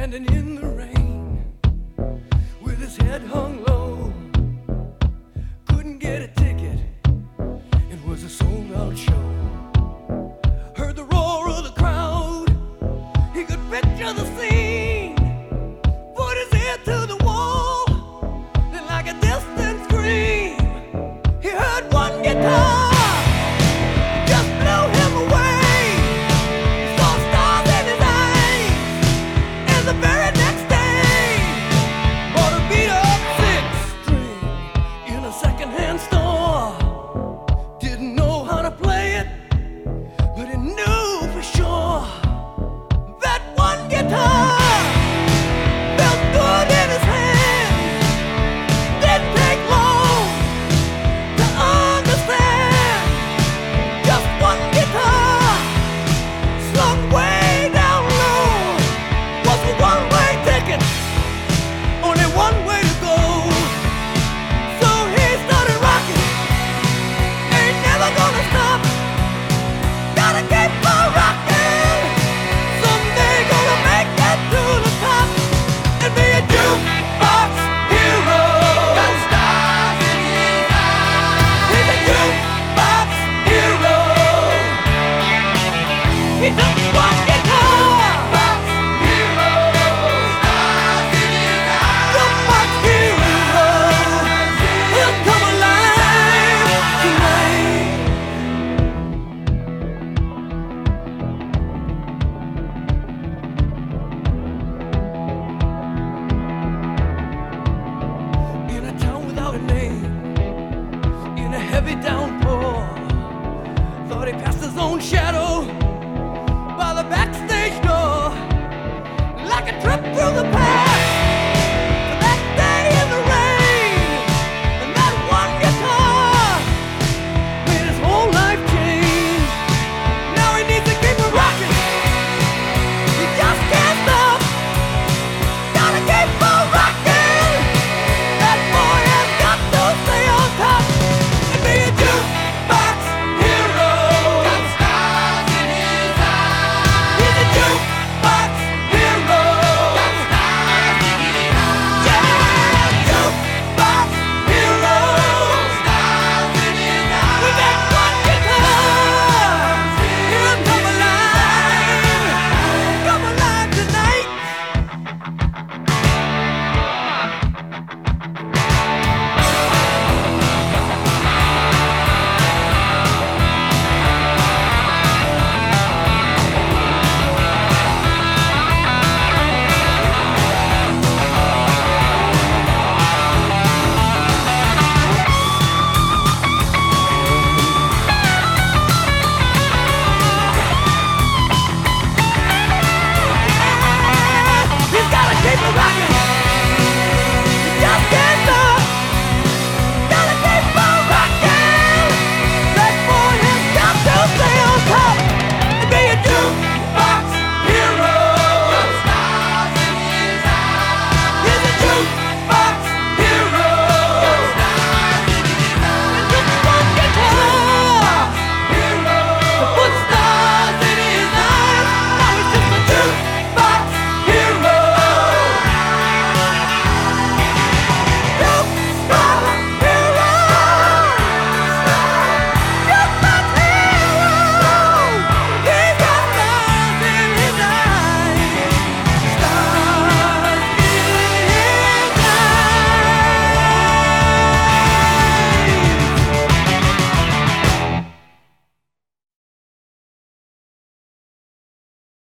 standing in the rain with his head hung low. Couldn't get a ticket, it was a sold out show. Heard the roar of the crowd, he could picture the scene. Put his ear to the wall, then like a distant scream, he heard one guitar. Second